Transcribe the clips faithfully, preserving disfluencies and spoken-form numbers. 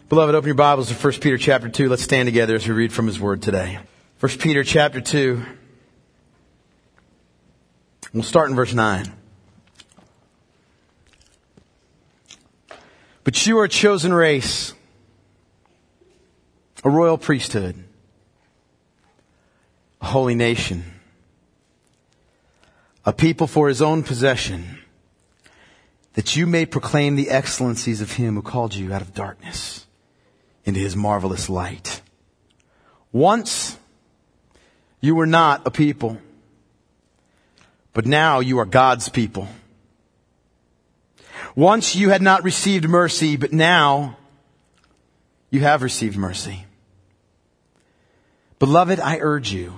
Beloved, open your Bibles to First Peter chapter two. Let's stand together as we read from His Word today. First Peter chapter two. We'll start in verse nine. But you are a chosen race, a royal priesthood, a holy nation, a people for His own possession, that you may proclaim the excellencies of Him who called you out of darkness into His marvelous light. Once you were not a people, but now you are God's people. Once you had not received mercy, but now you have received mercy. Beloved, I urge you,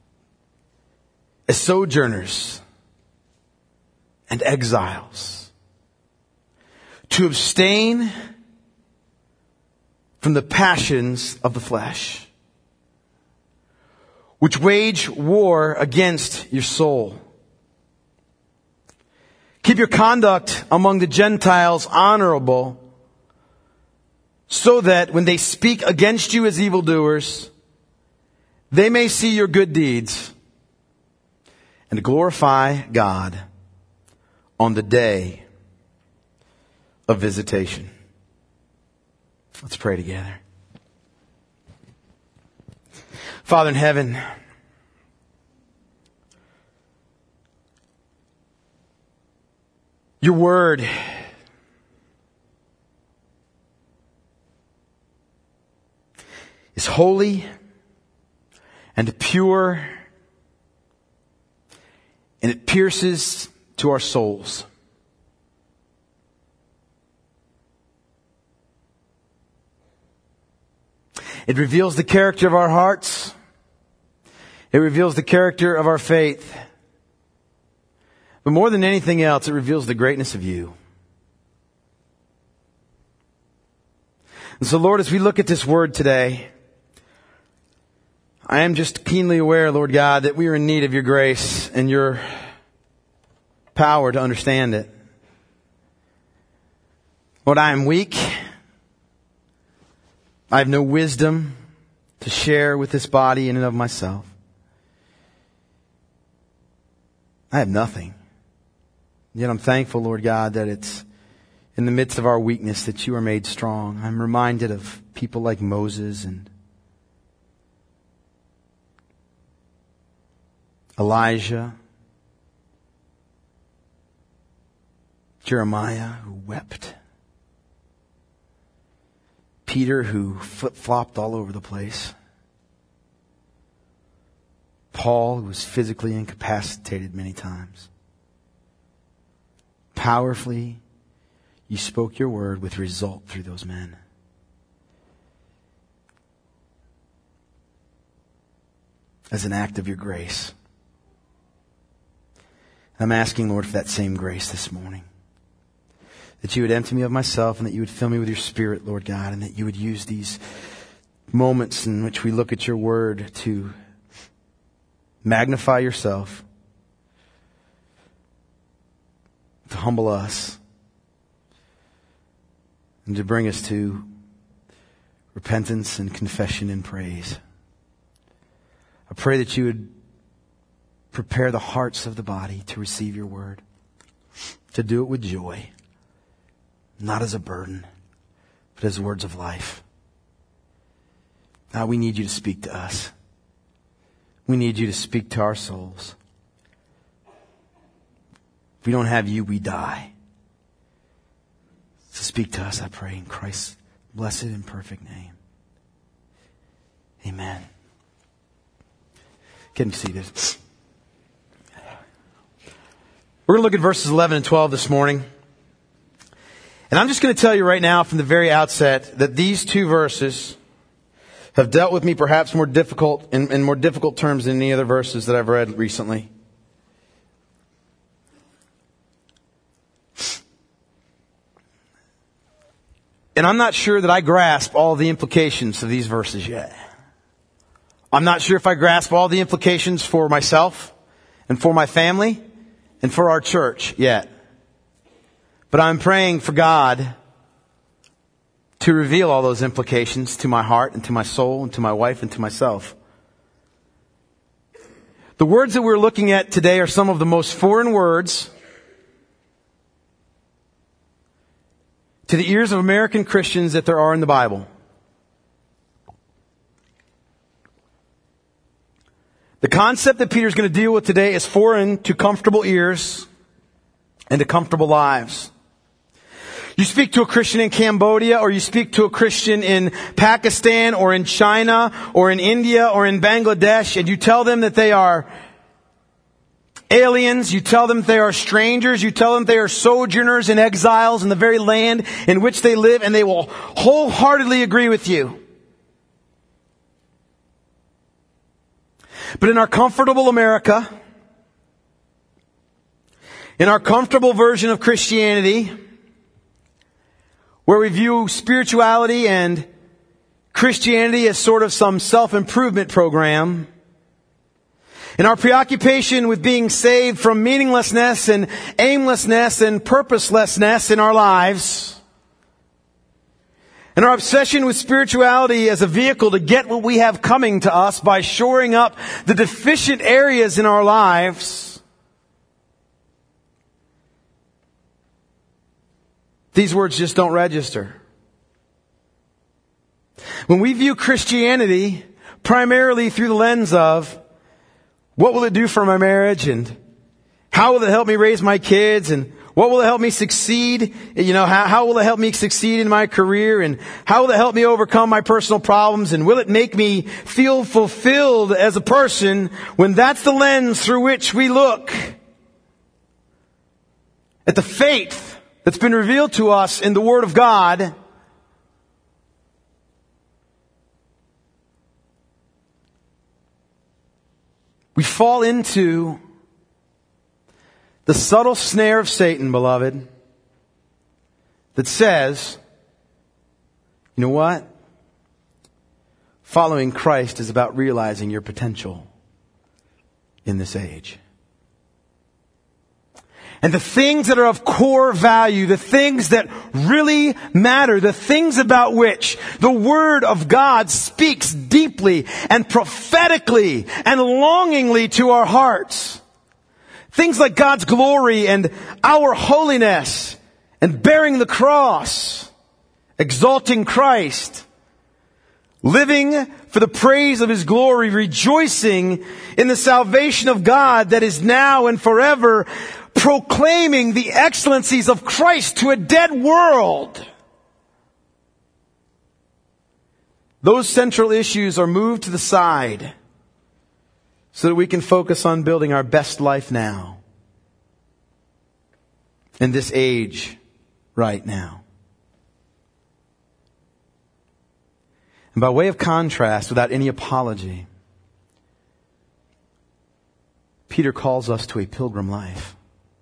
as sojourners and exiles, to abstain from the passions of the flesh, which wage war against your soul. Keep your conduct among the Gentiles honorable, so that when they speak against you as evildoers, they may see your good deeds and glorify God on the day of visitation. Let's pray together. Father in heaven, your word is holy and pure, and it pierces to our souls. It reveals the character of our hearts. It reveals the character of our faith. But more than anything else, it reveals the greatness of you. And so, Lord, as we look at this word today, I am just keenly aware, Lord God, that we are in need of your grace and your power to understand it. Lord, I am weak. I have no wisdom to share with this body in and of myself. I have nothing. Yet I'm thankful, Lord God, that it's in the midst of our weakness that you are made strong. I'm reminded of people like Moses and Elijah, Jeremiah, who wept, Peter, who flip-flopped all over the place, Paul, who was physically incapacitated many times. Powerfully, you spoke your word with result through those men. As an act of your grace. I'm asking, Lord, for that same grace this morning. That you would empty me of myself and that you would fill me with your Spirit, Lord God, and that you would use these moments in which we look at your word to magnify yourself, to humble us, and to bring us to repentance and confession and praise. I pray that you would prepare the hearts of the body to receive your word, to do it with joy, not as a burden, but as words of life. Now we need you to speak to us. We need you to speak to our souls. If we don't have you, we die. So speak to us, I pray, in Christ's blessed and perfect name. Amen. Get seated. We're going to look at verses eleven and twelve this morning. And I'm just going to tell you right now from the very outset that these two verses have dealt with me perhaps more difficult in, in more difficult terms than any other verses that I've read recently. And I'm not sure that I grasp all the implications of these verses yet. I'm not sure if I grasp all the implications for myself and for my family and for our church yet. But I'm praying for God to reveal all those implications to my heart and to my soul and to my wife and to myself. The words that we're looking at today are some of the most foreign words to the ears of American Christians that there are in the Bible. The concept that Peter's going to deal with today is foreign to comfortable ears and to comfortable lives. You speak to a Christian in Cambodia, or you speak to a Christian in Pakistan or in China or in India or in Bangladesh, and you tell them that they are aliens, you tell them they are strangers, you tell them they are sojourners and exiles in the very land in which they live, and they will wholeheartedly agree with you. But in our comfortable America, in our comfortable version of Christianity, where we view spirituality and Christianity as sort of some self-improvement program, in our preoccupation with being saved from meaninglessness and aimlessness and purposelessness in our lives, and our obsession with spirituality as a vehicle to get what we have coming to us by shoring up the deficient areas in our lives, these words just don't register. When we view Christianity primarily through the lens of what will it do for my marriage, and how will it help me raise my kids, and what will it help me succeed? You know, how, how will it help me succeed in my career, and how will it help me overcome my personal problems, and will it make me feel fulfilled as a person? When that's the lens through which we look at the faith that's been revealed to us in the Word of God, we fall into the subtle snare of Satan, beloved, that says, you know what? Following Christ is about realizing your potential in this age. And the things that are of core value, the things that really matter, the things about which the Word of God speaks deeply and prophetically and longingly to our hearts. Things like God's glory and our holiness and bearing the cross, exalting Christ, living for the praise of His glory, rejoicing in the salvation of God that is now and forever, proclaiming the excellencies of Christ to a dead world. Those central issues are moved to the side so that we can focus on building our best life now, in this age right now. And by way of contrast, without any apology, Peter calls us to a pilgrim life.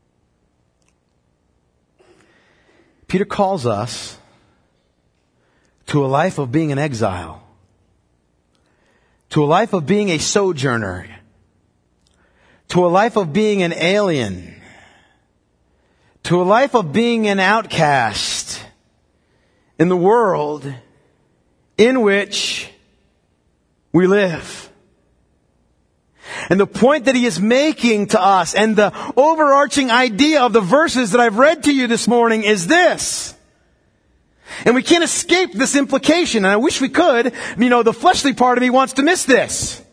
Peter calls us to a life of being an exile, to a life of being a sojourner, to a life of being an alien, to a life of being an outcast in the world in which we live. And the point that he is making to us, and the overarching idea of the verses that I've read to you this morning, is this. And we can't escape this implication, and I wish we could. You know, the fleshly part of me wants to miss this.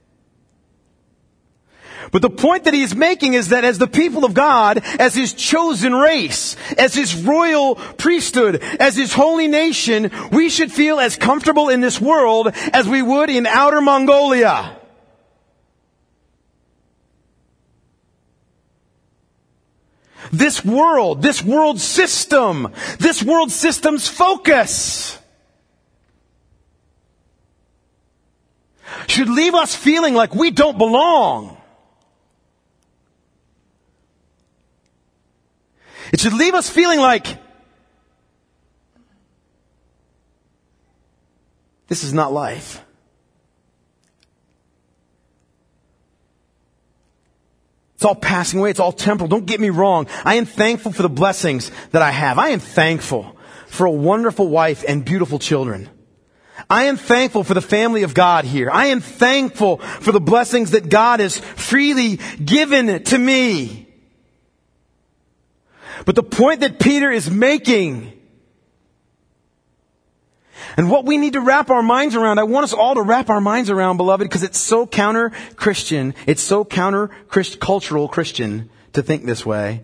But the point that he is making is that as the people of God, as His chosen race, as His royal priesthood, as His holy nation, we should feel as comfortable in this world as we would in outer Mongolia. This world, this world system, this world system's focus should leave us feeling like we don't belong. It should leave us feeling like this is not life. It's all passing away. It's all temporal. Don't get me wrong. I am thankful for the blessings that I have. I am thankful for a wonderful wife and beautiful children. I am thankful for the family of God here. I am thankful for the blessings that God has freely given to me. But the point that Peter is making, and what we need to wrap our minds around, I want us all to wrap our minds around, beloved, because it's so counter-Christian, it's so counter-cultural Christian to think this way,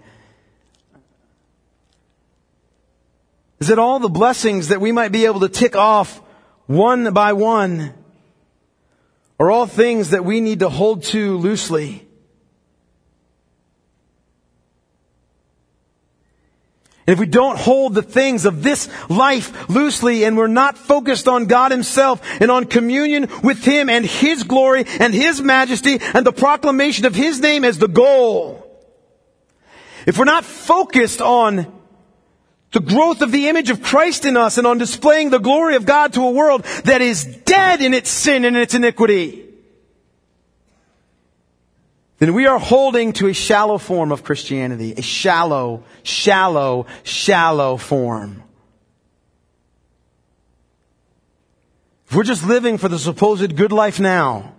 is that all the blessings that we might be able to tick off one by one are all things that we need to hold to loosely. And if we don't hold the things of this life loosely, and we're not focused on God Himself and on communion with Him and His glory and His majesty and the proclamation of His name as the goal, if we're not focused on the growth of the image of Christ in us and on displaying the glory of God to a world that is dead in its sin and its iniquity, then we are holding to a shallow form of Christianity. A shallow, shallow, shallow form. If we're just living for the supposed good life now,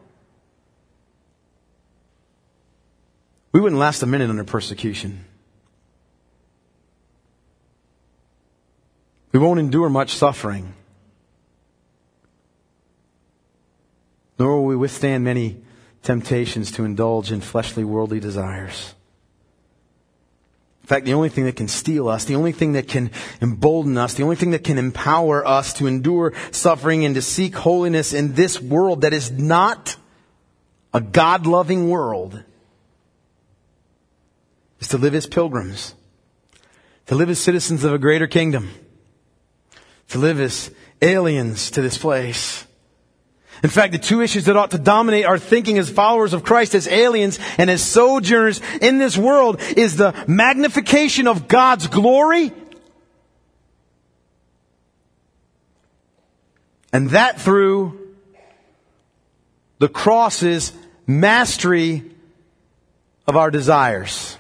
we wouldn't last a minute under persecution. We won't endure much suffering. Nor will we withstand many temptations to indulge in fleshly, worldly desires. In fact, the only thing that can steal us, the only thing that can embolden us, the only thing that can empower us to endure suffering and to seek holiness in this world that is not a God-loving world, is to live as pilgrims, to live as citizens of a greater kingdom, to live as aliens to this place. In fact, the two issues that ought to dominate our thinking as followers of Christ, as aliens and as sojourners in this world, is the magnification of God's glory, and that through the cross's mastery of our desires.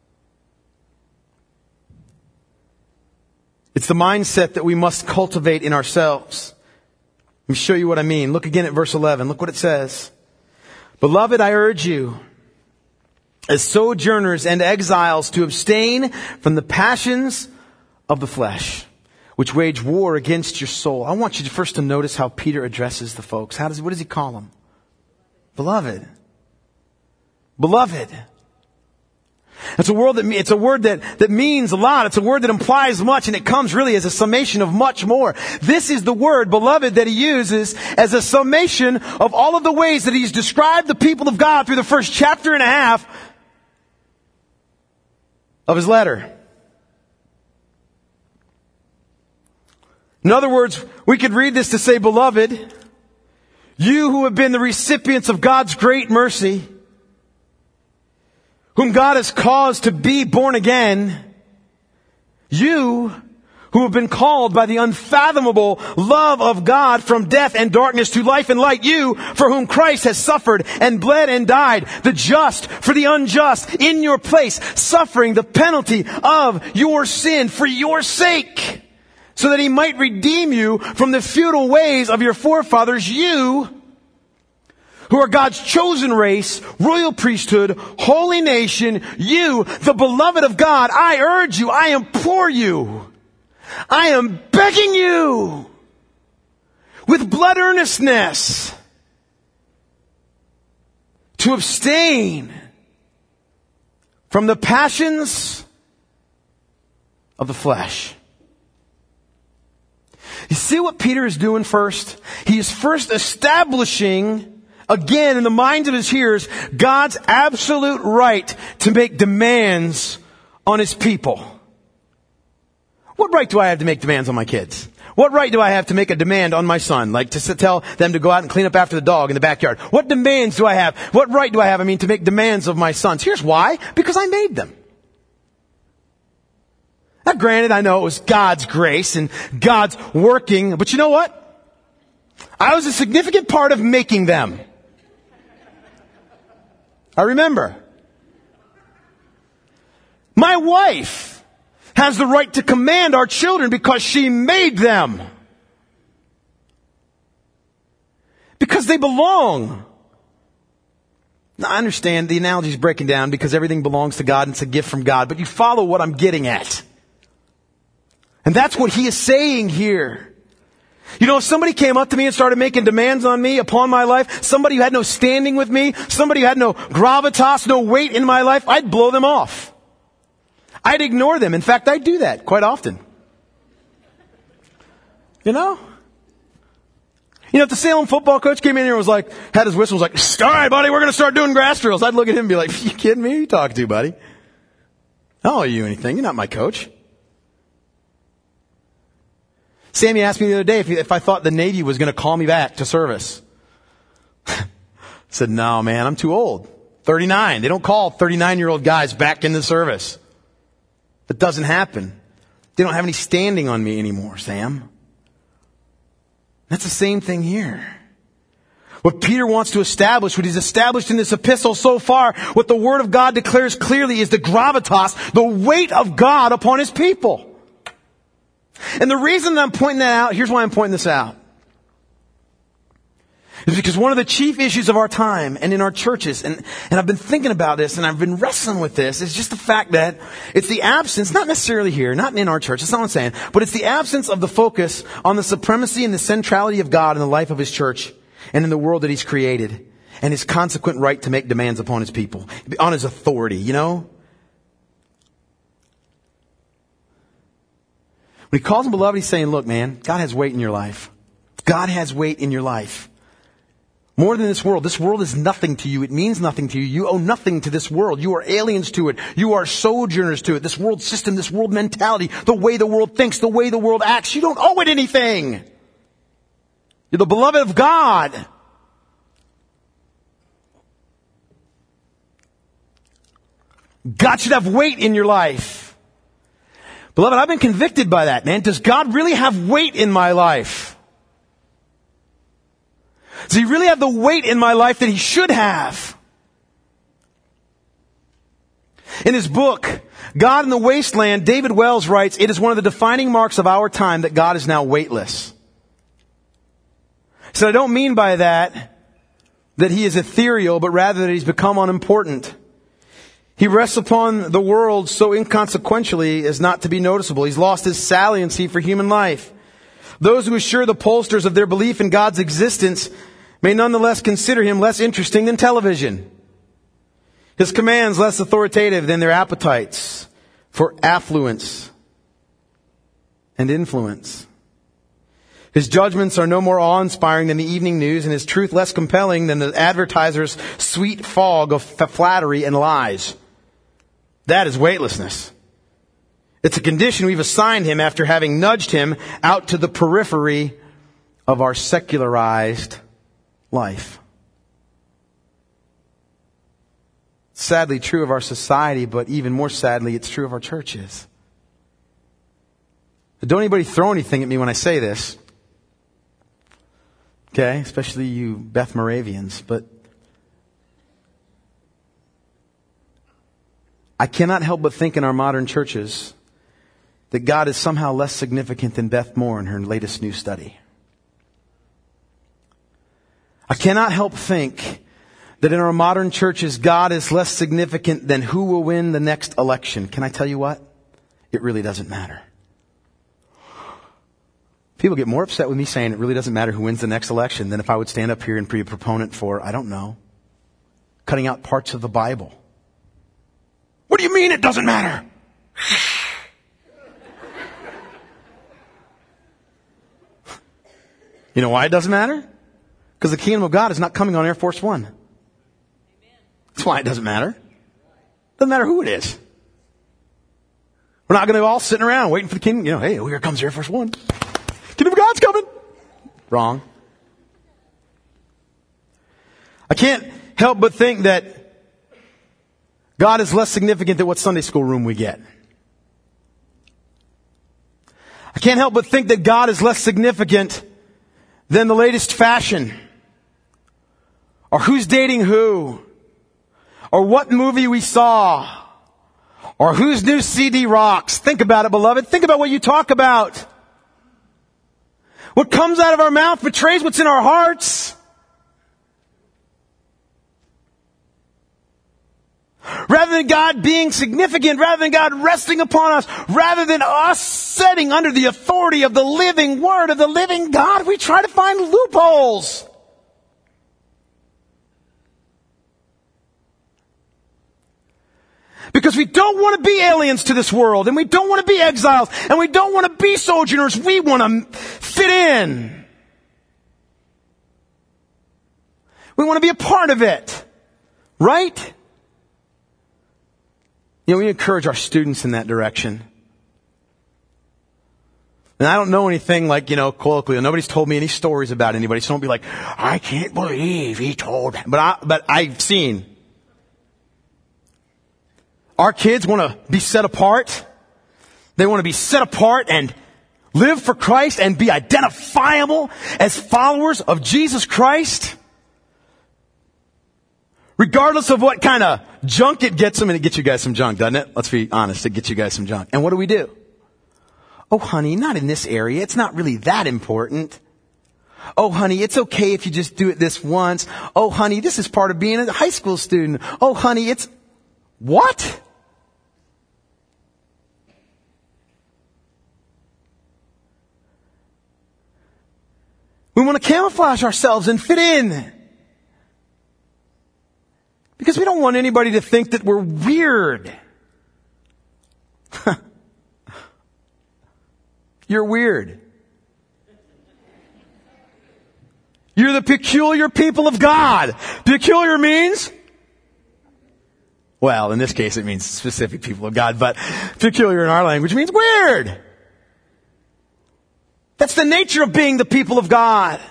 It's the mindset that we must cultivate in ourselves. Let me show you what I mean. Look again at verse eleven. Look what it says. Beloved, I urge you, as sojourners and exiles, to abstain from the passions of the flesh, which wage war against your soul. I want you to first to notice how Peter addresses the folks. How does, what does he call them? Beloved. Beloved. It's a word that it's a word that, that means a lot. It's a word that implies much, and it comes really as a summation of much more. This is the word, beloved, that he uses as a summation of all of the ways that he's described the people of God through the first chapter and a half of his letter. In other words, we could read this to say, beloved, you who have been the recipients of God's great mercy, whom God has caused to be born again, you who have been called by the unfathomable love of God from death and darkness to life and light, you for whom Christ has suffered and bled and died, the just for the unjust, in your place, suffering the penalty of your sin for your sake, so that he might redeem you from the futile ways of your forefathers, you who are God's chosen race, royal priesthood, holy nation, you, the beloved of God, I urge you, I implore you, I am begging you with blood earnestness to abstain from the passions of the flesh. You see what Peter is doing first? He is first establishing, again, in the minds of his hearers, God's absolute right to make demands on his people. What right do I have to make demands on my kids? What right do I have to make a demand on my son? Like to tell them to go out and clean up after the dog in the backyard. What demands do I have? What right do I have, I mean, to make demands of my sons? Here's why. Because I made them. Now, granted, I know it was God's grace and God's working, but you know what? I was a significant part of making them. I remember. My wife has the right to command our children because she made them. Because they belong. Now, I understand the analogy is breaking down because everything belongs to God and it's a gift from God, but you follow what I'm getting at. And that's what he is saying here. You know, if somebody came up to me and started making demands on me upon my life, somebody who had no standing with me, somebody who had no gravitas, no weight in my life, I'd blow them off. I'd ignore them. In fact, I do that quite often. You know? You know, if the Salem football coach came in here and was like, had his whistle, was like, all right, buddy, we're going to start doing grass drills. I'd look at him and be like, you kidding me? Who you talking to, buddy? I don't owe you anything. You're not my coach. Sammy asked me the other day if, if I thought the Navy was going to call me back to service. I said, no, man, I'm too old. thirty-nine. They don't call thirty-nine-year-old guys back into service. That doesn't happen. They don't have any standing on me anymore, Sam. That's the same thing here. What Peter wants to establish, what he's established in this epistle so far, what the Word of God declares clearly is the gravitas, the weight of God upon his people. And the reason that I'm pointing that out, here's why I'm pointing this out. Is because one of the chief issues of our time and in our churches, and, and I've been thinking about this and I've been wrestling with this, is just the fact that it's the absence, not necessarily here, not in our church, that's not what I'm saying, but it's the absence of the focus on the supremacy and the centrality of God in the life of his church and in the world that he's created and his consequent right to make demands upon his people, on his authority, you know? When he calls him beloved, he's saying, look, man, God has weight in your life. God has weight in your life. More than this world. This world is nothing to you. It means nothing to you. You owe nothing to this world. You are aliens to it. You are sojourners to it. This world system, this world mentality, the way the world thinks, the way the world acts. You don't owe it anything. You're the beloved of God. God should have weight in your life. Beloved, I've been convicted by that, man. Does God really have weight in my life? Does he really have the weight in my life that he should have? In his book, God in the Wasteland, David Wells writes, it is one of the defining marks of our time that God is now weightless. So I don't mean by that that he is ethereal, but rather that he's become unimportant. He rests upon the world so inconsequentially as not to be noticeable. He's lost his saliency for human life. Those who assure the pollsters of their belief in God's existence may nonetheless consider him less interesting than television. His commands less authoritative than their appetites for affluence and influence. His judgments are no more awe-inspiring than the evening news, and his truth less compelling than the advertiser's sweet fog of flattery and lies. That is weightlessness. It's a condition we've assigned him after having nudged him out to the periphery of our secularized life. It's sadly true of our society, but even more sadly, it's true of our churches. But don't anybody throw anything at me when I say this. Okay, especially you Beth Moravians, but I cannot help but think in our modern churches that God is somehow less significant than Beth Moore in her latest new study. I cannot help think that in our modern churches, God is less significant than who will win the next election. Can I tell you what? It really doesn't matter. People get more upset with me saying it really doesn't matter who wins the next election than if I would stand up here and be a proponent for, I don't know, cutting out parts of the Bible. What do you mean it doesn't matter? You know why it doesn't matter? Because the kingdom of God is not coming on Air Force One. That's why it doesn't matter. Doesn't matter who it is. We're not going to all sitting around waiting for the kingdom. You know, hey, here comes Air Force One. Kingdom of God's coming. Wrong. I can't help but think that God is less significant than what Sunday school room we get. I can't help but think that God is less significant than the latest fashion, or who's dating who, or what movie we saw, Or whose new C D rocks? Think about it, beloved. Think about what you talk about. What comes out of our mouth betrays what's in our hearts. Rather than God being significant, rather than God resting upon us, rather than us setting under the authority of the living Word of the living God, we try to find loopholes. Because we don't want to be aliens to this world, and we don't want to be exiles, and we don't want to be sojourners. We want to fit in. We want to be a part of it. Right? You know, we encourage our students in that direction. And I don't know anything like, you know, colloquially. Nobody's told me any stories about anybody, so don't be like, I can't believe he told me. But, I, but I've seen. Our kids want to be set apart. They want to be set apart and live for Christ and be identifiable as followers of Jesus Christ. Regardless of what kind of junk it gets them, and it gets you guys some junk, doesn't it? Let's be honest, it gets you guys some junk. And what do we do? Oh, honey, not in this area. It's not really that important. Oh, honey, it's okay if you just do it this once. Oh, honey, this is part of being a high school student. Oh, honey, it's... What? We want to camouflage ourselves and fit in. Because we don't want anybody to think that we're weird. You're weird. You're the peculiar people of God. Peculiar means, well, in this case it means specific people of God, but peculiar in our language means weird. That's the nature of being the people of God.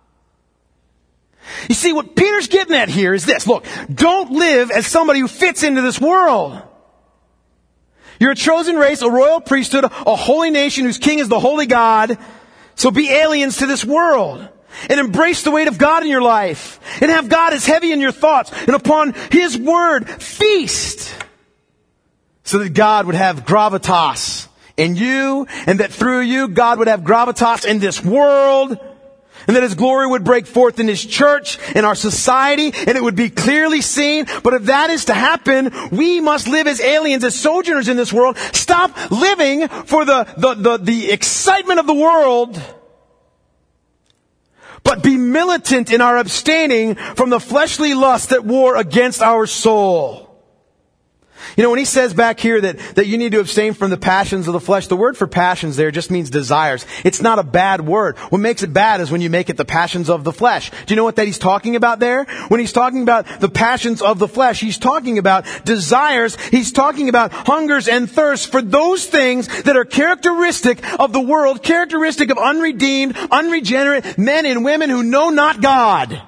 You see, what Peter's getting at here is this. Look, don't live as somebody who fits into this world. You're a chosen race, a royal priesthood, a holy nation whose king is the holy God. So be aliens to this world. And embrace the weight of God in your life. And have God as heavy in your thoughts. And upon His word, feast. So that God would have gravitas in you. And that through you, God would have gravitas in this world. And that His glory would break forth in His church, in our society, and it would be clearly seen. But if that is to happen, we must live as aliens, as sojourners in this world. Stop living for the, the, the, the excitement of the world, but be militant in our abstaining from the fleshly lust that war against our soul. You know, when he says back here that, that you need to abstain from the passions of the flesh, the word for passions there just means desires. It's not a bad word. What makes it bad is when you make it the passions of the flesh. Do you know what that he's talking about there? When he's talking about the passions of the flesh, he's talking about desires. He's talking about hungers and thirsts for those things that are characteristic of the world, characteristic of unredeemed, unregenerate men and women who know not God.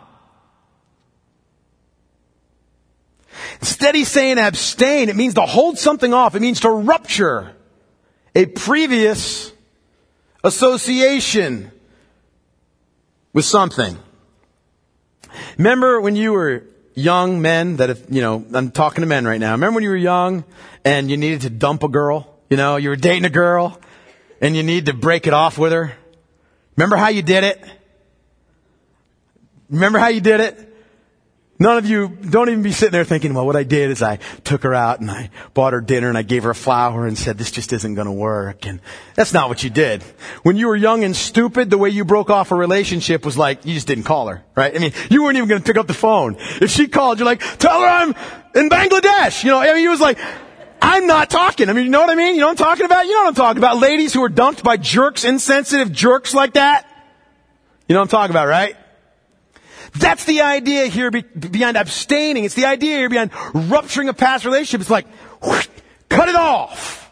Instead he's saying abstain. It means to hold something off. It means to rupture a previous association with something. Remember when you were young men that if, you know, I'm talking to men right now. Remember when you were young and you needed to dump a girl? You know, you were dating a girl and you need to break it off with her. Remember how you did it? Remember how you did it? None of you, don't even be sitting there thinking, well, what I did is I took her out and I bought her dinner and I gave her a flower and said, this just isn't going to work. And that's not what you did. When you were young and stupid, the way you broke off a relationship was like, you just didn't call her, right? I mean, you weren't even going to pick up the phone. If she called, you're like, tell her I'm in Bangladesh. You know, I mean, he was like, I'm not talking. I mean, you know what I mean? You know what I'm talking about? You know what I'm talking about? Ladies who are dumped by jerks, insensitive jerks like that. You know what I'm talking about, right? That's the idea here be, behind abstaining. It's the idea here behind rupturing a past relationship. It's like, whoosh, cut it off.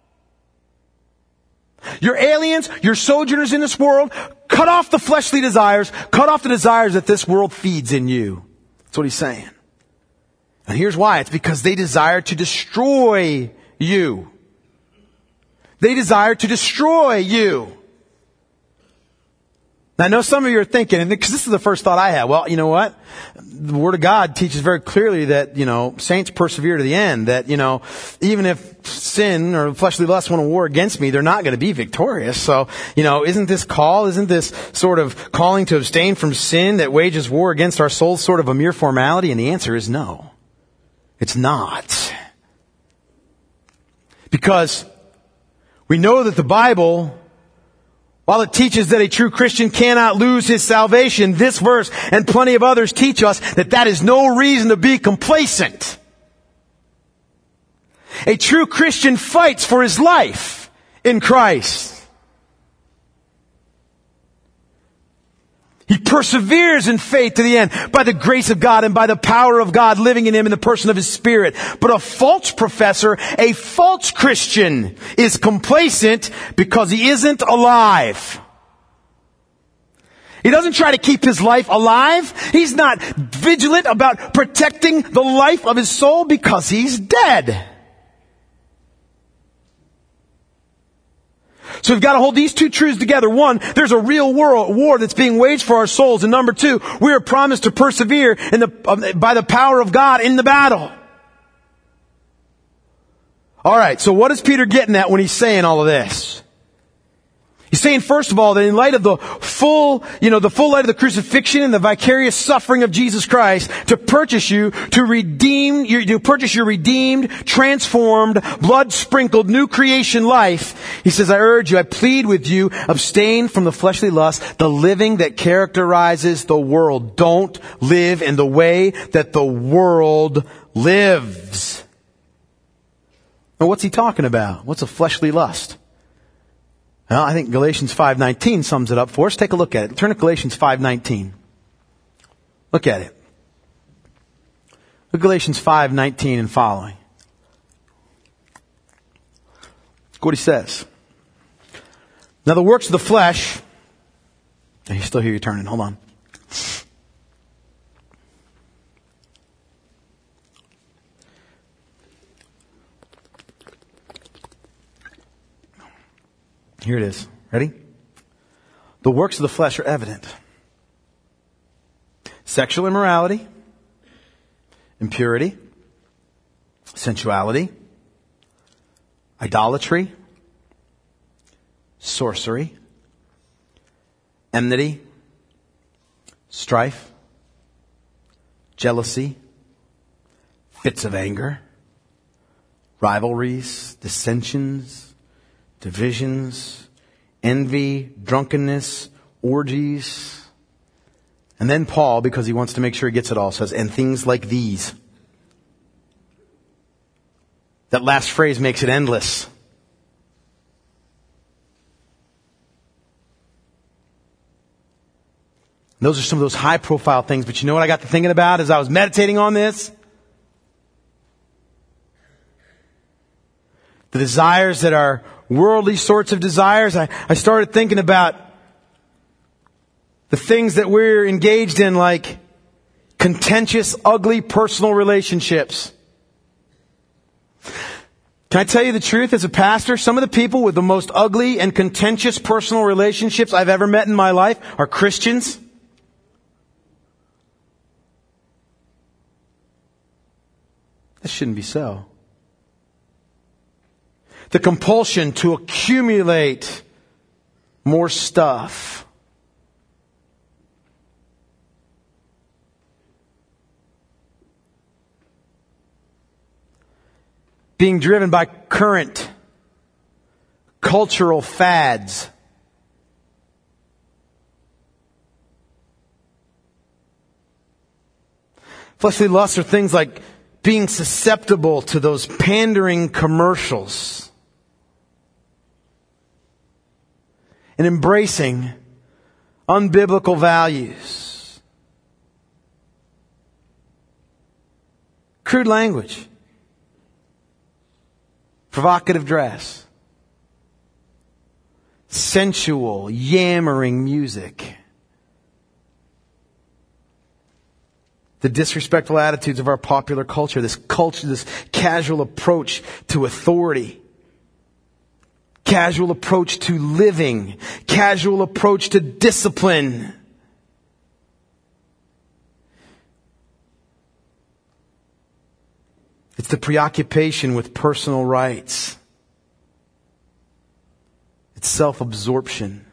You're aliens. You're sojourners in this world. Cut off the fleshly desires. Cut off the desires that this world feeds in you. That's what he's saying. And here's why. It's because they desire to destroy you. They desire to destroy you. Now, I know some of you are thinking, and because this is the first thought I had, well, you know what? The Word of God teaches very clearly that, you know, saints persevere to the end. That, you know, even if sin or fleshly lust want to war against me, they're not going to be victorious. So, you know, isn't this call, isn't this sort of calling to abstain from sin that wages war against our souls sort of a mere formality? And the answer is no. It's not. Because we know that the Bible, while it teaches that a true Christian cannot lose his salvation, this verse and plenty of others teach us that that is no reason to be complacent. A true Christian fights for his life in Christ. He perseveres in faith to the end by the grace of God and by the power of God living in him in the person of his Spirit. But a false professor, a false Christian, is complacent because he isn't alive. He doesn't try to keep his life alive. He's not vigilant about protecting the life of his soul because he's dead. So we've got to hold these two truths together. One, there's a real war, war that's being waged for our souls. And number two, we are promised to persevere in the, uh, by the power of God in the battle. All right, so what is Peter getting at when he's saying all of this? He's saying, first of all, that in light of the full, you know, the full light of the crucifixion and the vicarious suffering of Jesus Christ, to purchase you, to redeem, you, to purchase your redeemed, transformed, blood-sprinkled, new creation life, he says, I urge you, I plead with you, abstain from the fleshly lust, the living that characterizes the world. Don't live in the way that the world lives. Now, what's he talking about? What's a fleshly lust? Well, I think Galatians five nineteen sums it up for us. Take a look at it. Turn to Galatians five nineteen. Look at it. Look at Galatians five nineteen and following. Look what he says. Now the works of the flesh... I still hear you turning. Hold on. Here it is. Ready? The works of the flesh are evident. Sexual immorality, impurity, sensuality, idolatry, sorcery, enmity, strife, jealousy, fits of anger, rivalries, dissensions, divisions, envy, drunkenness, orgies. And then Paul, because he wants to make sure he gets it all, says, and things like these. That last phrase makes it endless. And those are some of those high profile things, but you know what I got to thinking about as I was meditating on this? The desires that are worldly sorts of desires. I, I started thinking about the things that we're engaged in, like contentious, ugly personal relationships. Can I tell you the truth as a pastor? Some of the people with the most ugly and contentious personal relationships I've ever met in my life are Christians. That shouldn't be so. The compulsion to accumulate more stuff. Being driven by current cultural fads. Fleshly lusts are things like being susceptible to those pandering commercials. And embracing unbiblical values. Crude language. Provocative dress. Sensual, yammering music. The disrespectful attitudes of our popular culture. This culture, this casual approach to authority. casual approach to living, casual approach to discipline. It's the preoccupation with personal rights. It's self-absorption.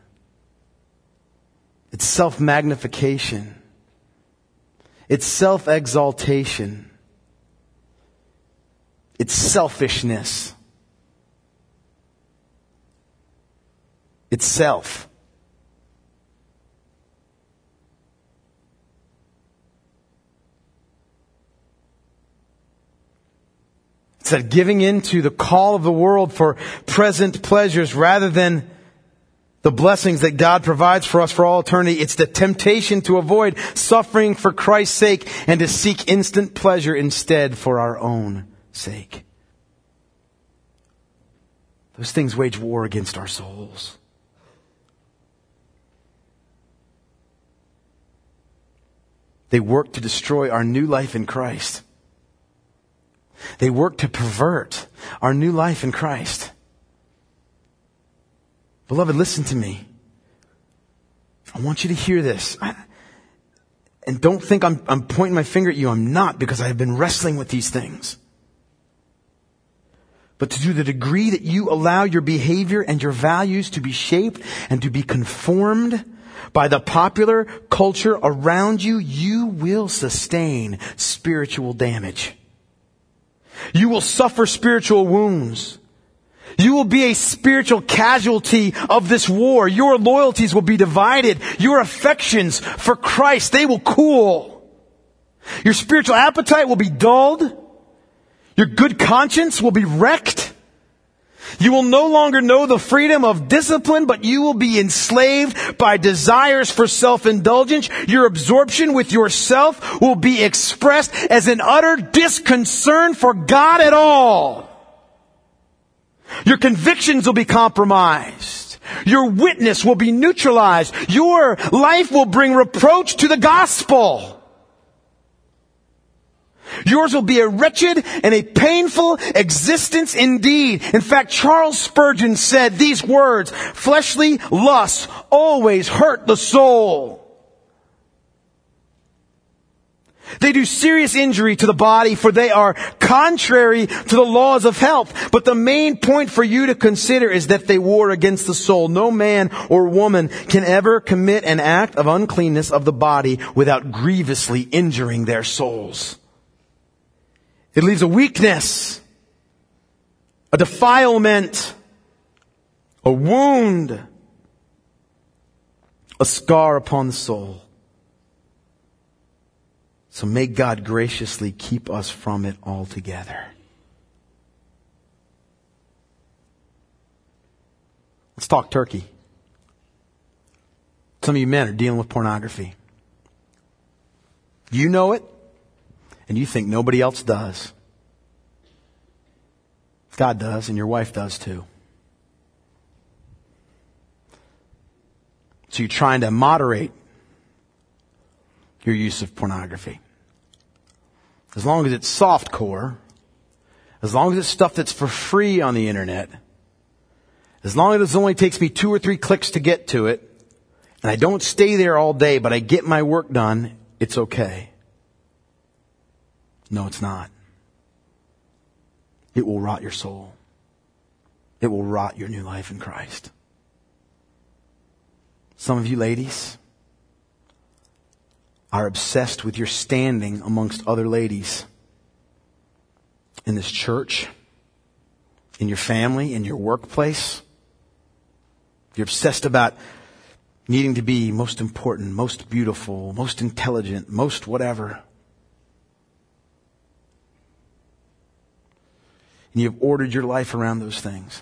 It's self-magnification. It's self-exaltation. It's selfishness. It's self. It's that giving in to the call of the world for present pleasures rather than the blessings that God provides for us for all eternity. It's the temptation to avoid suffering for Christ's sake and to seek instant pleasure instead for our own sake. Those things wage war against our souls. They work to destroy our new life in Christ. They work to pervert our new life in Christ. Beloved, listen to me. I want you to hear this. I, and don't think I'm, I'm pointing my finger at you. I'm not, because I have been wrestling with these things. But to the degree that you allow your behavior and your values to be shaped and to be conformed by the popular culture around you, you will sustain spiritual damage. You will suffer spiritual wounds. You will be a spiritual casualty of this war. Your loyalties will be divided. Your affections for Christ, they will cool. Your spiritual appetite will be dulled. Your good conscience will be wrecked. You will no longer know the freedom of discipline, but you will be enslaved by desires for self-indulgence. Your absorption with yourself will be expressed as an utter disconcern for God at all. Your convictions will be compromised. Your witness will be neutralized. Your life will bring reproach to the gospel. Yours will be a wretched and a painful existence indeed. In fact, Charles Spurgeon said these words, "Fleshly lusts always hurt the soul. They do serious injury to the body, for they are contrary to the laws of health. But the main point for you to consider is that they war against the soul. No man or woman can ever commit an act of uncleanness of the body without grievously injuring their souls. It leaves a weakness, a defilement, a wound, a scar upon the soul. So may God graciously keep us from it altogether." Let's talk turkey. Some of you men are dealing with pornography. You know it, and you think nobody else does. God does, and your wife does too. So you're trying to moderate your use of pornography. As long as it's softcore, as long as it's stuff that's for free on the internet, as long as it only takes me two or three clicks to get to it, and I don't stay there all day, but I get my work done, it's okay. No, it's not. It will rot your soul. It will rot your new life in Christ. Some of you ladies are obsessed with your standing amongst other ladies in this church, in your family, in your workplace. You're obsessed about needing to be most important, most beautiful, most intelligent, most whatever. And you've ordered your life around those things.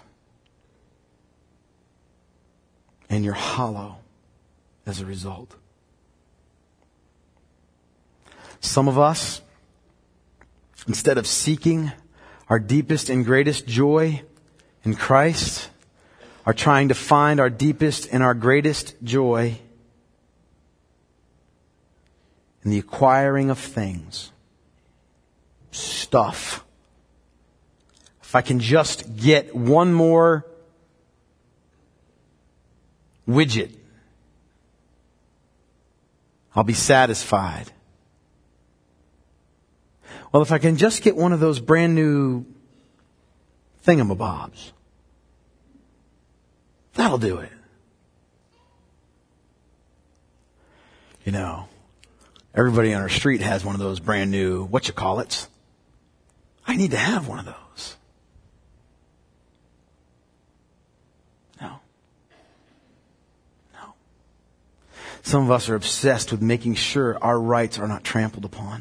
And you're hollow as a result. Some of us, instead of seeking our deepest and greatest joy in Christ, are trying to find our deepest and our greatest joy in the acquiring of things, stuff. If I can just get one more widget. I'll be satisfied. Well, if I can just get one of those brand new thingamabobs, that'll do it. You know, everybody on our street has one of those brand new whatchamacallits. I need to have one of those. No. No. Some of us are obsessed with making sure our rights are not trampled upon.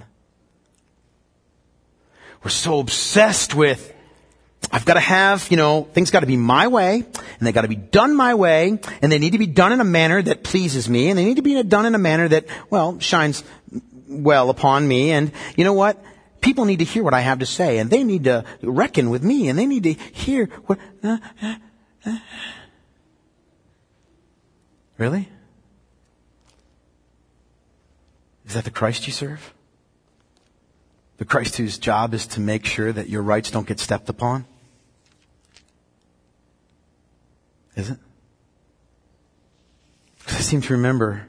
We're so obsessed with, I've got to have, you know, things got to be my way, and they got to be done my way, and they need to be done in a manner that pleases me, and they need to be done in a manner that, well, shines well upon me. And you know what? People need to hear what I have to say, and they need to reckon with me, and they need to hear what... Uh, uh, uh. Really? Is that the Christ you serve? The Christ whose job is to make sure that your rights don't get stepped upon? Is it? Because I seem to remember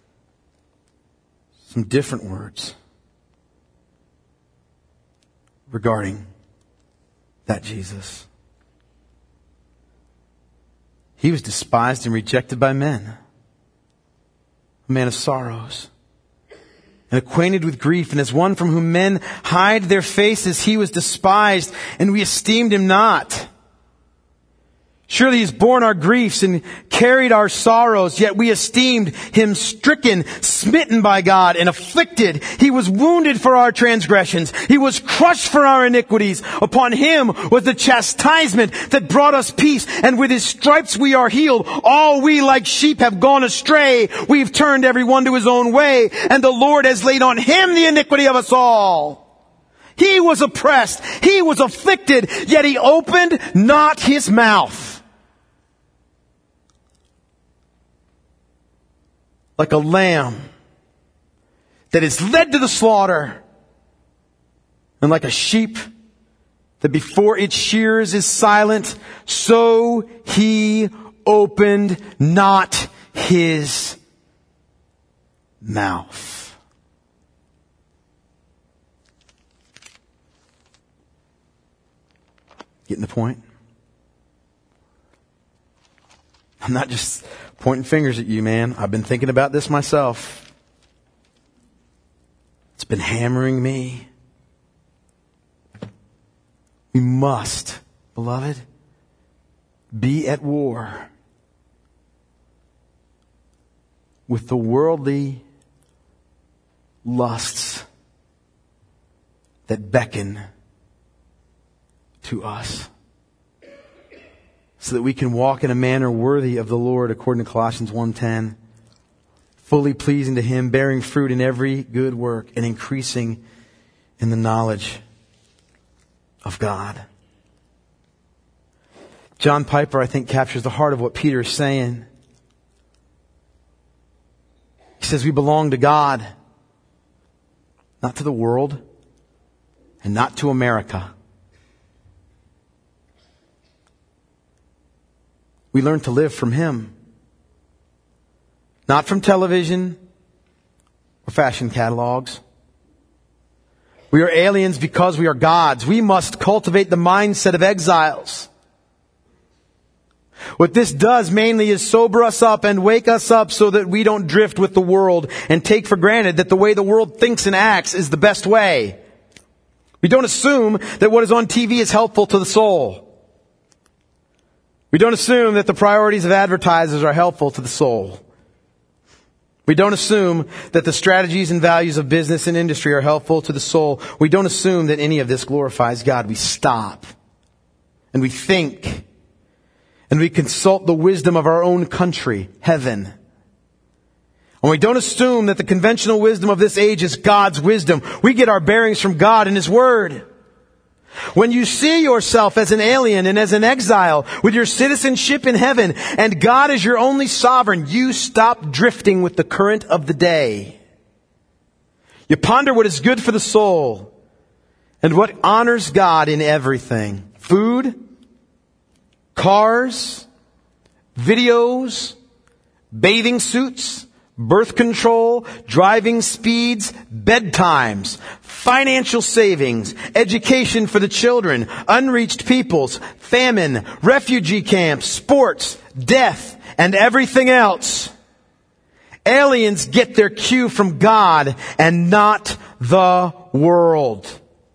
some different words regarding that Jesus. He was despised and rejected by men, a man of sorrows, and acquainted with grief, and as one from whom men hide their faces, he was despised, and we esteemed him not. Surely he's borne our griefs and carried our sorrows, yet we esteemed him stricken, smitten by God, and afflicted. He was wounded for our transgressions. He was crushed for our iniquities. Upon him was the chastisement that brought us peace, and with his stripes we are healed. All we like sheep have gone astray. We've turned every one to his own way, and the Lord has laid on him the iniquity of us all. He was oppressed. He was afflicted, yet he opened not his mouth. Like a lamb that is led to the slaughter, and like a sheep that before its shears is silent, so he opened not his mouth. Getting the point? I'm not just pointing fingers at you, man. I've been thinking about this myself. It's been hammering me. We must, beloved, be at war with the worldly lusts that beckon to us, so that we can walk in a manner worthy of the Lord, according to Colossians one ten, fully pleasing to him, bearing fruit in every good work, and increasing in the knowledge of God. John Piper, I think, captures the heart of what Peter is saying. He says we belong to God, not to the world, and not to America. We learn to live from him. Not from television or fashion catalogs. We are aliens because we are God's. We must cultivate the mindset of exiles. What this does mainly is sober us up and wake us up so that we don't drift with the world and take for granted that the way the world thinks and acts is the best way. We don't assume that what is on T V is helpful to the soul. We don't assume that the priorities of advertisers are helpful to the soul. We don't assume that the strategies and values of business and industry are helpful to the soul. We don't assume that any of this glorifies God. We stop and we think and we consult the wisdom of our own country, heaven. And we don't assume that the conventional wisdom of this age is God's wisdom. We get our bearings from God and his word. When you see yourself as an alien and as an exile with your citizenship in heaven and God is your only sovereign, you stop drifting with the current of the day. You ponder what is good for the soul and what honors God in everything. Food, cars, videos, bathing suits, birth control, driving speeds, bedtimes, financial savings, education for the children, unreached peoples, famine, refugee camps, sports, death, and everything else. Aliens get their cue from God and not the world.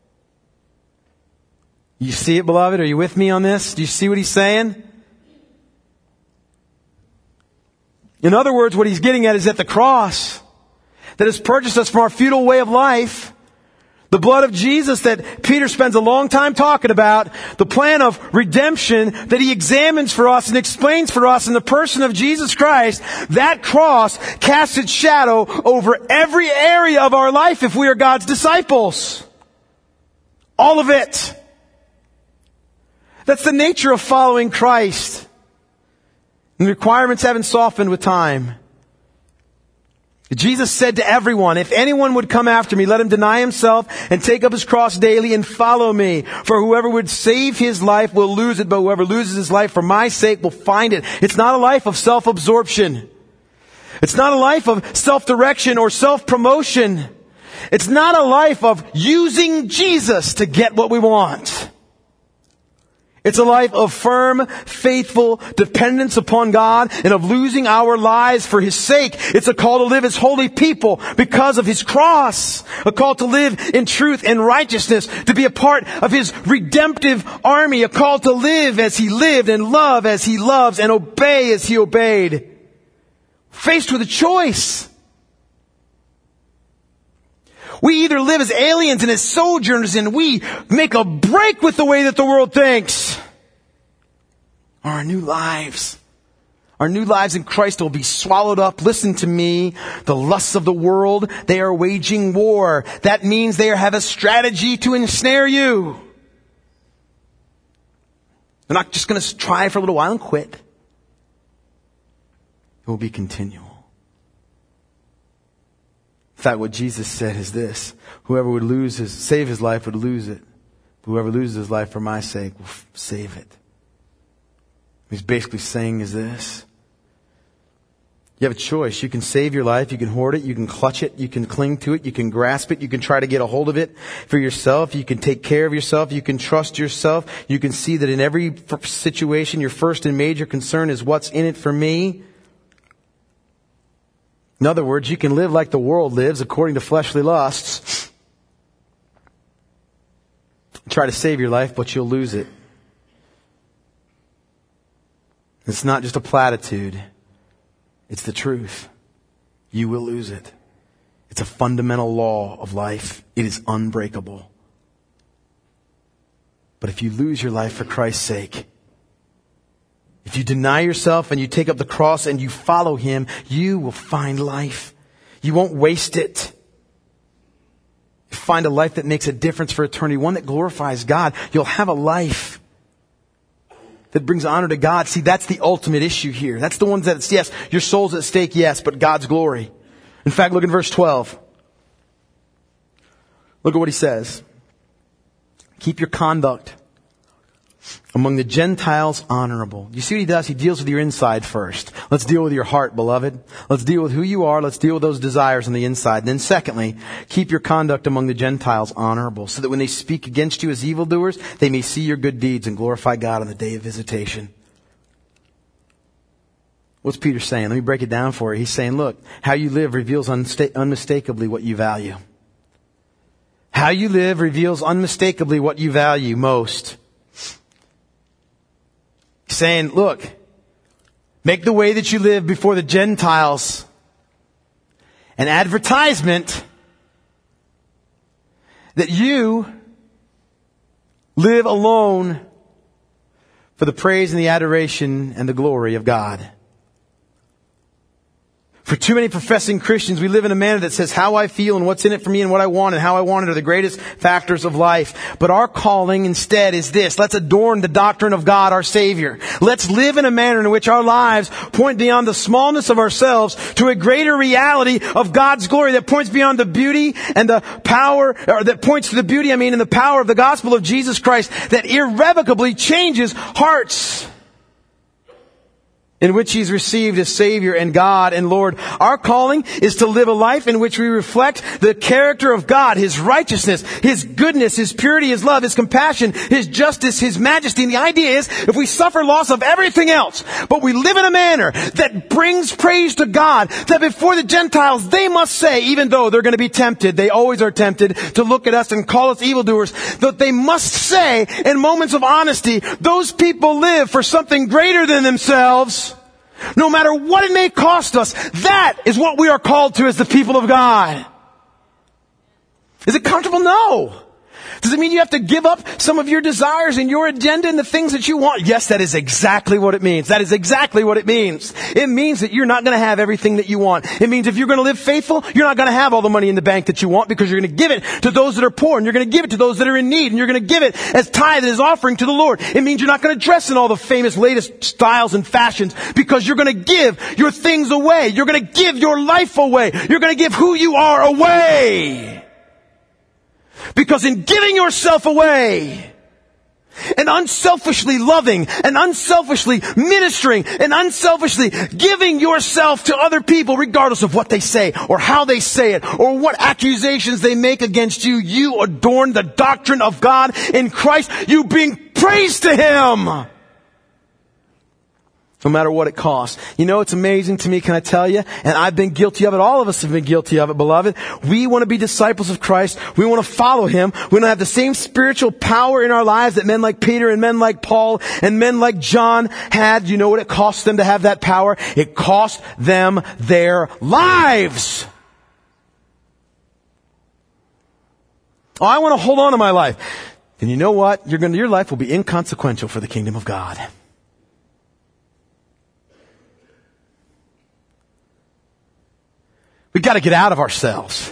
You see it, beloved? Are you with me on this? Do you see what he's saying? In other words, what he's getting at is at the cross that has purchased us from our futile way of life. The blood of Jesus that Peter spends a long time talking about, the plan of redemption that he examines for us and explains for us in the person of Jesus Christ, that cross casts its shadow over every area of our life if we are God's disciples. All of it. That's the nature of following Christ. And the requirements haven't softened with time. Jesus said to everyone, if anyone would come after me, let him deny himself and take up his cross daily and follow me. For whoever would save his life will lose it, but whoever loses his life for my sake will find it. It's not a life of self-absorption. It's not a life of self-direction or self-promotion. It's not a life of using Jesus to get what we want. It's a life of firm, faithful dependence upon God and of losing our lives for His sake. It's a call to live as holy people because of His cross. A call to live in truth and righteousness, to be a part of His redemptive army. A call to live as He lived and love as He loves and obey as He obeyed. Faced with a choice. We either live as aliens and as sojourners and we make a break with the way that the world thinks. Or our new lives. Our new lives in Christ will be swallowed up. Listen to me. The lusts of the world, they are waging war. That means they have a strategy to ensnare you. They're not just going to try for a little while and quit. It will be continual. In fact, what Jesus said is this: whoever would lose his, save his life would lose it. But whoever loses his life for my sake will f- save it. What he's basically saying is this: you have a choice. You can save your life. You can hoard it. You can clutch it. You can cling to it. You can grasp it. You can try to get a hold of it for yourself. You can take care of yourself. You can trust yourself. You can see that in every situation, your first and major concern is what's in it for me. In other words, you can live like the world lives according to fleshly lusts. Try to save your life, but you'll lose it. It's not just a platitude. It's the truth. You will lose it. It's a fundamental law of life. It is unbreakable. But if you lose your life for Christ's sake, if you deny yourself and you take up the cross and you follow Him, you will find life. You won't waste it. You find a life that makes a difference for eternity, one that glorifies God. You'll have a life that brings honor to God. See, that's the ultimate issue here. That's the ones that it's, yes, your soul's at stake, yes, but God's glory. In fact, look at verse twelve. Look at what he says. Keep your conduct among the Gentiles honorable. You see what he does? He deals with your inside first. Let's deal with your heart, beloved. Let's deal with who you are. Let's deal with those desires on the inside. And then secondly, keep your conduct among the Gentiles honorable, so that when they speak against you as evildoers, they may see your good deeds and glorify God on the day of visitation. What's Peter saying? Let me break it down for you. He's saying, look, how you live reveals unsta- unmistakably what you value. How you live reveals unmistakably what you value most. Saying, look, make the way that you live before the Gentiles an advertisement that you live alone for the praise and the adoration and the glory of God. For too many professing Christians, we live in a manner that says how I feel and what's in it for me and what I want and how I want it are the greatest factors of life. But our calling instead is this: let's adorn the doctrine of God, our Savior. Let's live in a manner in which our lives point beyond the smallness of ourselves to a greater reality of God's glory that points beyond the beauty and the power, or that points to the beauty, I mean, and the power of the gospel of Jesus Christ that irrevocably changes hearts. in which He's received as Savior and God and Lord. Our calling is to live a life in which we reflect the character of God, His righteousness, His goodness, His purity, His love, His compassion, His justice, His majesty. And the idea is, if we suffer loss of everything else, but we live in a manner that brings praise to God, that before the Gentiles, they must say, even though they're going to be tempted, they always are tempted to look at us and call us evildoers, that they must say in moments of honesty, those people live for something greater than themselves. No matter what it may cost us, that is what we are called to as the people of God. Is it comfortable? No. Does it mean you have to give up some of your desires and your agenda and the things that you want? Yes, that is exactly what it means. That is exactly what it means. It means that you're not going to have everything that you want. It means if you're going to live faithful, you're not going to have all the money in the bank that you want, because you're going to give it to those that are poor, and you're going to give it to those that are in need, and you're going to give it as tithe and as offering to the Lord. It means you're not going to dress in all the famous latest styles and fashions, because you're going to give your things away. You're going to give your life away. You're going to give who you are away. Because in giving yourself away, and unselfishly loving, and unselfishly ministering, and unselfishly giving yourself to other people, regardless of what they say, or how they say it, or what accusations they make against you, you adorn the doctrine of God in Christ. You bring praise to Him. No matter what it costs. You know, it's amazing to me, can I tell you? And I've been guilty of it. All of us have been guilty of it, beloved. We want to be disciples of Christ. We want to follow Him. We want to have the same spiritual power in our lives that men like Peter and men like Paul and men like John had. You know what it cost them to have that power? It cost them their lives. Oh, I want to hold on to my life. Then you know what? You're going to, your life will be inconsequential for the kingdom of God. We've got to get out of ourselves.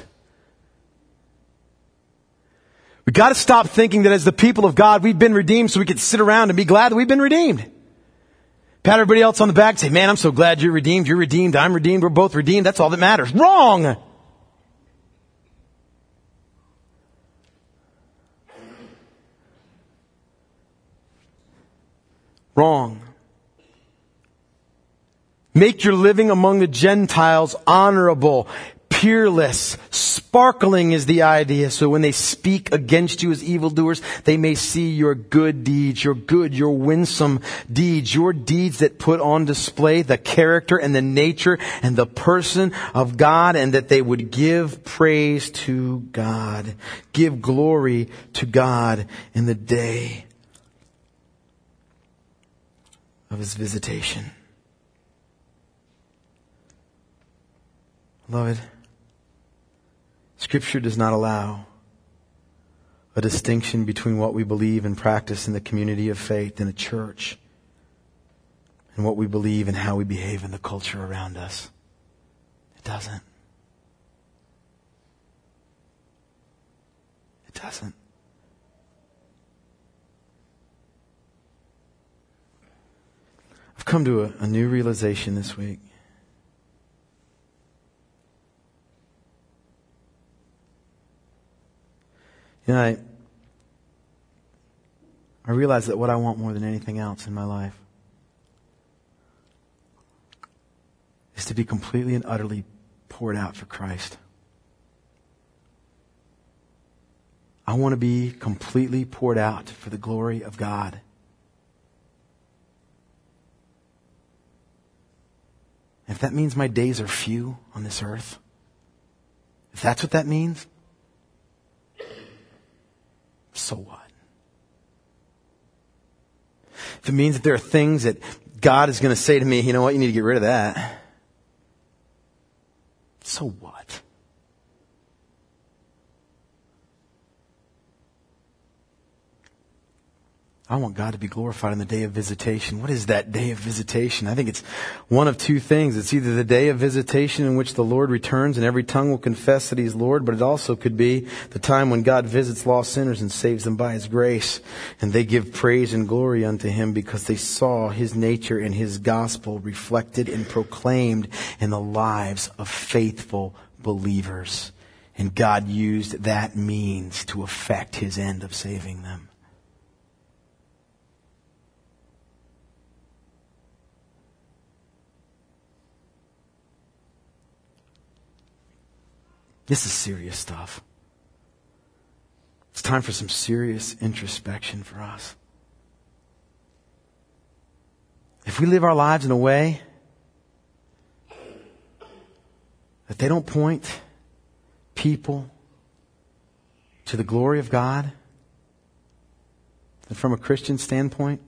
We've got to stop thinking that as the people of God, we've been redeemed so we can sit around and be glad that we've been redeemed. Pat everybody else on the back and say, man, I'm so glad you're redeemed. You're redeemed. I'm redeemed. We're both redeemed. That's all that matters. Wrong. Wrong. Make your living among the Gentiles honorable, peerless, sparkling is the idea. So when they speak against you as evildoers, they may see your good deeds, your good, your winsome deeds, your deeds that put on display the character and the nature and the person of God, and that they would give praise to God, give glory to God in the day of His visitation. Beloved, Scripture does not allow a distinction between what we believe and practice in the community of faith in a church and what we believe and how we behave in the culture around us. It doesn't. It doesn't. I've come to a, a new realization this week. You know, I, I realize that what I want more than anything else in my life is to be completely and utterly poured out for Christ. I want to be completely poured out for the glory of God. If that means my days are few on this earth, if that's what that means, so what? If it means that there are things that God is going to say to me, you know what, you need to get rid of that. So what? I want God to be glorified on the day of visitation. What is that day of visitation? I think it's one of two things. It's either the day of visitation in which the Lord returns and every tongue will confess that He's Lord, but it also could be the time when God visits lost sinners and saves them by His grace. And they give praise and glory unto Him because they saw His nature and His gospel reflected and proclaimed in the lives of faithful believers. And God used that means to effect His end of saving them. This is serious stuff. It's time for some serious introspection for us. If we live our lives in a way that they don't point people to the glory of God, then from a Christian standpoint,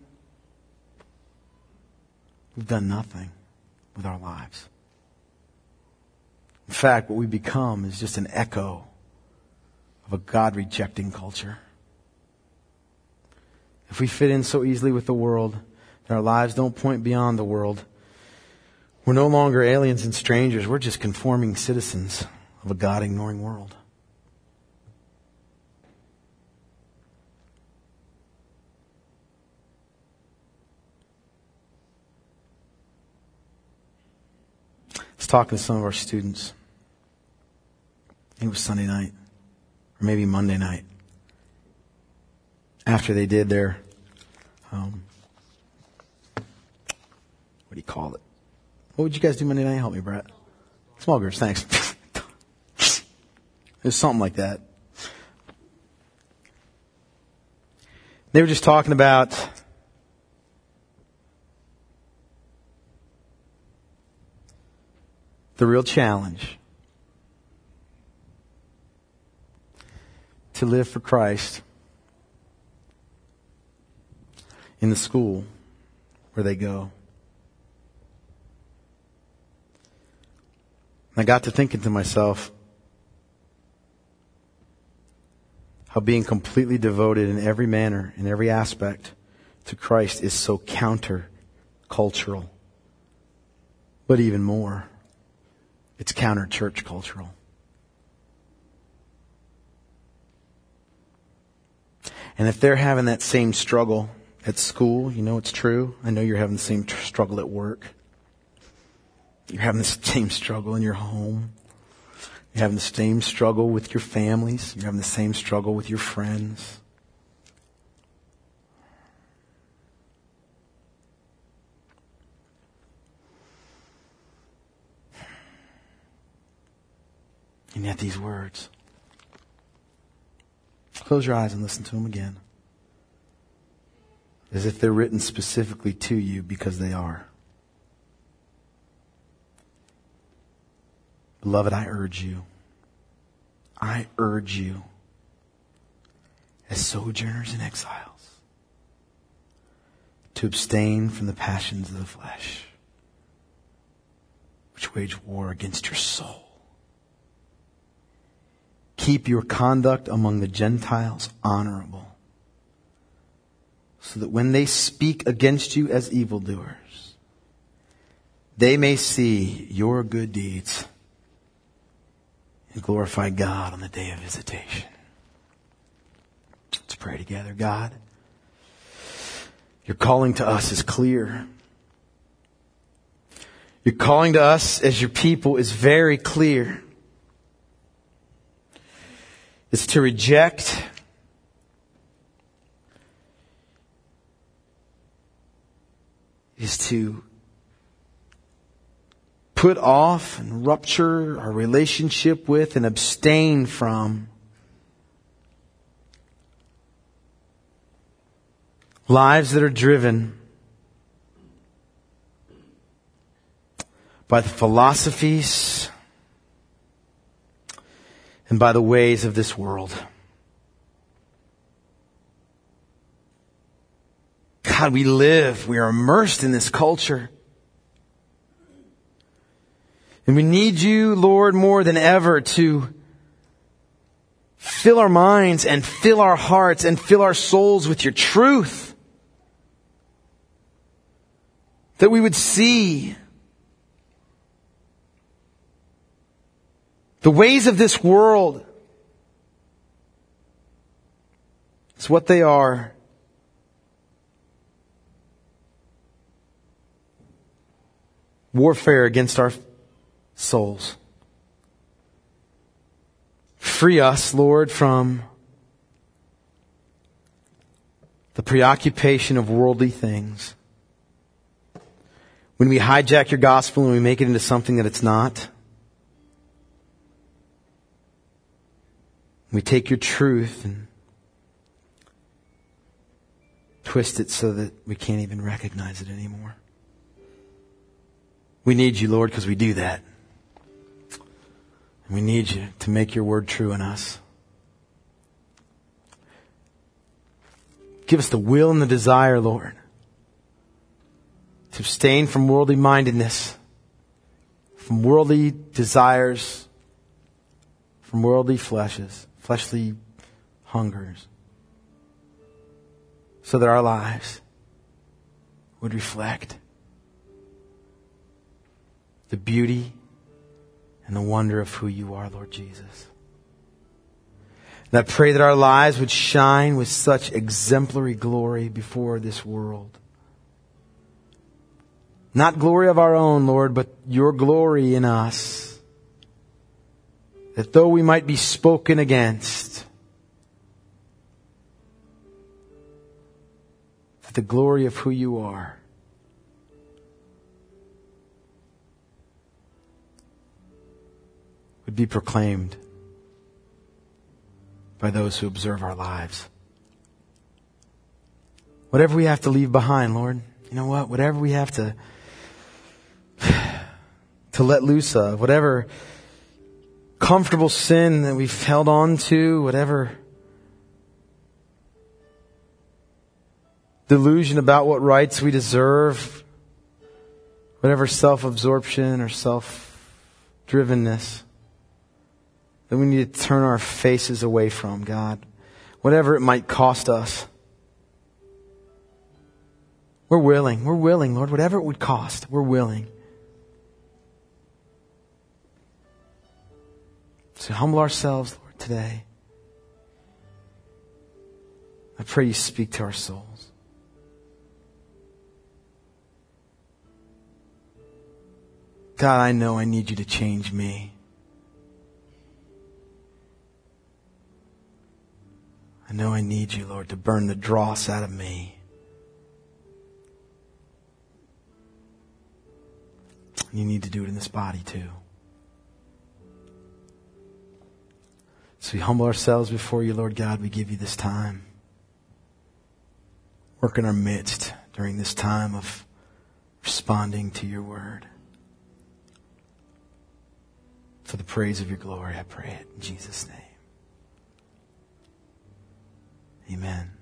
we've done nothing with our lives. In fact, what we become is just an echo of a God-rejecting culture. If we fit in so easily with the world, and our lives don't point beyond the world, we're no longer aliens and strangers. We're just conforming citizens of a God-ignoring world. I was talking to some of our students. I think it was Sunday night, or maybe Monday night, after they did their, um, what do you call it? What would you guys do Monday night? Help me, Brett. Small groups, thanks. It was something like that. They were just talking about the real challenge to live for Christ in the school where they go. And I got to thinking to myself how being completely devoted in every manner, in every aspect to Christ is so counter-cultural. But even more, it's counter-church cultural. And if they're having that same struggle at school, you know it's true. I know you're having the same tr- struggle at work. You're having the same struggle in your home. You're having the same struggle with your families. You're having the same struggle with your friends. And yet these words, close your eyes and listen to them again. As if they're written specifically to you, because they are. Beloved, I urge you, I urge you, as sojourners and exiles, to abstain from the passions of the flesh, which wage war against your soul. Keep your conduct among the Gentiles honorable, so that when they speak against you as evildoers, they may see your good deeds and glorify God on the day of visitation. Let's pray together. God, your calling to us is clear. Your calling to us as your people is very clear. It's to reject is to put off and rupture our relationship with and abstain from lives that are driven by the philosophies and by the ways of this world. God, we live, we are immersed in this culture. And we need you, Lord, more than ever to fill our minds and fill our hearts and fill our souls with your truth. That we would see the ways of this world as what they are. Warfare against our souls. Free us, Lord, from the preoccupation of worldly things. When we hijack your gospel and we make it into something that it's not. We take your truth and twist it so that we can't even recognize it anymore. We need you, Lord, because we do that. And we need you to make your word true in us. Give us the will and the desire, Lord, to abstain from worldly mindedness, from worldly desires, from worldly fleshes, fleshly hungers, so that our lives would reflect the beauty and the wonder of who you are, Lord Jesus. And I pray that our lives would shine with such exemplary glory before this world. Not glory of our own, Lord, but your glory in us. That though we might be spoken against, that the glory of who you are would be proclaimed by those who observe our lives. Whatever we have to leave behind, Lord, you know what? Whatever we have to to let loose of, whatever comfortable sin that we've held on to, whatever delusion about what rights we deserve, whatever self-absorption or self-drivenness that we need to turn our faces away from, God. Whatever it might cost us. We're willing. We're willing, Lord. Whatever it would cost, we're willing. So humble ourselves, Lord, today. I pray you speak to our souls. God, I know I need you to change me. I know I need you, Lord, to burn the dross out of me. You need to do it in this body too. So we humble ourselves before you, Lord God. We give you this time. Work in our midst during this time of responding to your word. For the praise of your glory, I pray it in Jesus' name. Amen.